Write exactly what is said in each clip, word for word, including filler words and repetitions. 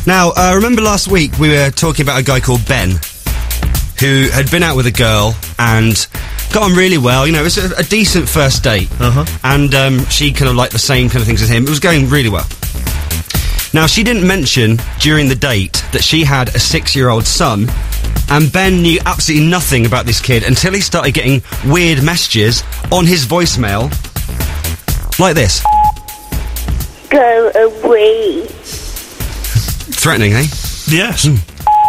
Now, uh, remember last week we were talking about a guy called Ben, who had been out with a girl and got on really well. You know, it was a, a decent first date. Uh-huh. And um, she kind of liked the same kind of things as him. It was going really well. Now, she didn't mention during the date that she had a six-year-old son, and Ben knew absolutely nothing about this kid until he started getting weird messages on his voicemail, like this. Go away. Threatening, eh? Yes. Mm.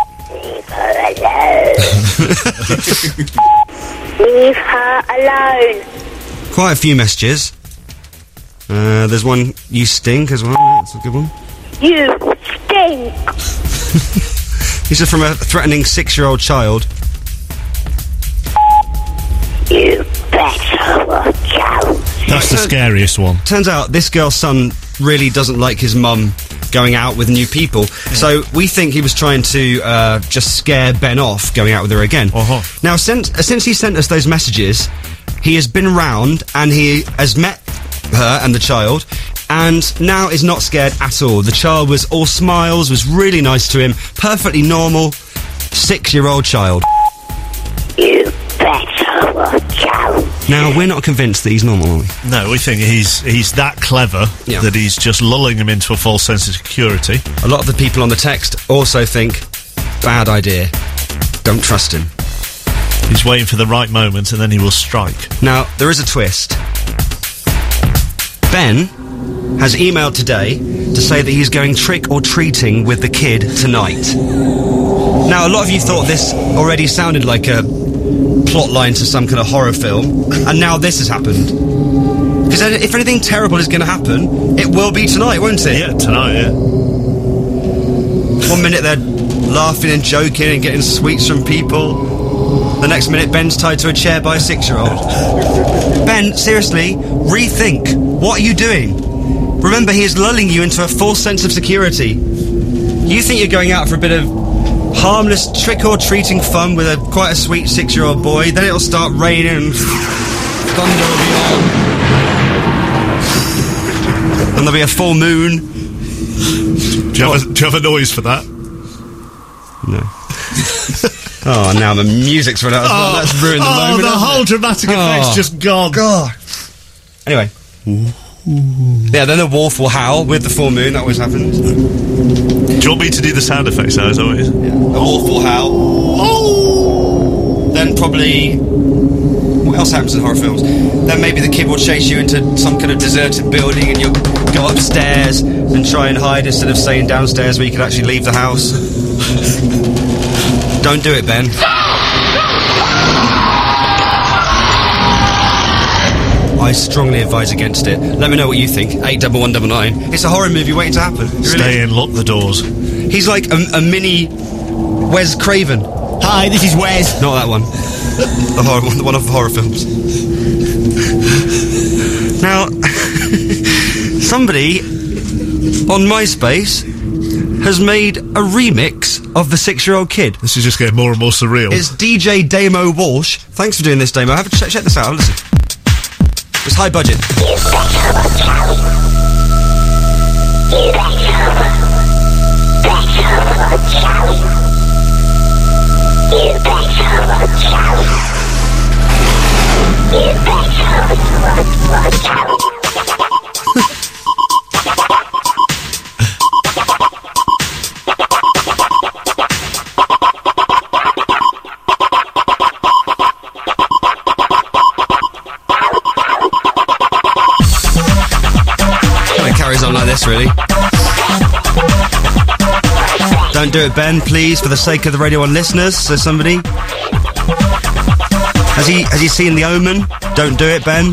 Leave her alone. Quite a few messages. Uh, there's one, you stink as well. That's a good one. You stink. This is from a threatening six-year-old child. You better watch out. That's the scariest one. Turns out this girl's son really doesn't like his mum going out with new people, so we think he was trying to uh, just scare Ben off going out with her again. Uh-huh. Now, since, uh, since he sent us those messages, he has been round and he has met her and the child, and now is not scared at all. The child was all smiles, was really nice to him, perfectly normal, six-year-old child. You better watch out. Now, we're not convinced that he's normal, are we? No, we think he's he's that clever Yeah. that he's just lulling him into a false sense of security. A lot of the people on the text also think, bad idea, don't trust him. He's waiting for the right moment and then he will strike. Now, there is a twist. Ben has emailed today to say that he's going trick-or-treating with the kid tonight. Now, a lot of you thought this already sounded like a plot line to some kind of horror film, and now this has happened. Because if anything terrible is going to happen, it will be tonight, won't it? Yeah, tonight, yeah. One minute they're laughing and joking and getting sweets from people. The next minute, Ben's tied to a chair by a six-year-old. Ben, seriously, rethink. What are you doing? Remember, he is lulling you into a false sense of security. You think you're going out for a bit of harmless trick-or-treating fun with a quite a sweet six-year-old boy, then it'll start raining and thunder will be on. And there'll be a full moon. Do you, have a, do you have a noise for that? No. Oh, now the music's run out as well. That's ruined the oh, moment. the hasn't whole it? dramatic Oh. effect's just gone. God. Anyway. Yeah, then the wolf will howl with the full moon. That always happens. Do you want me to do the sound effects now, as always? Yeah. The wolf will howl. Oh. Then probably... What else happens in horror films? Then maybe the kid will chase you into some kind of deserted building and you'll go upstairs and try and hide instead of staying downstairs where you can actually leave the house. Don't do it, Ben. I strongly advise against it. Let me know what you think. eight one one nine nine. It's a horror movie waiting to happen. It really Stay is. in, lock the doors. He's like a, a mini Wes Craven. Hi, this is Wes. Not that one. The horror one, one of the horror films. Now, somebody on MySpace has made a remix of the six-year-old kid. This is just getting more and more surreal. It's D J Damo Walsh. Thanks for doing this, Damo. Have a check, check this out. Listen. It's high budget. Carries on like this, really. Don't do it, Ben, please, for the sake of the Radio one listeners. So somebody has he has he seen The Omen? Don't do it, Ben.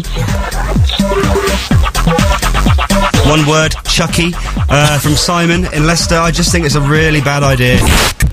One word, Chucky, uh, from Simon in Leicester. I just think it's a really bad idea.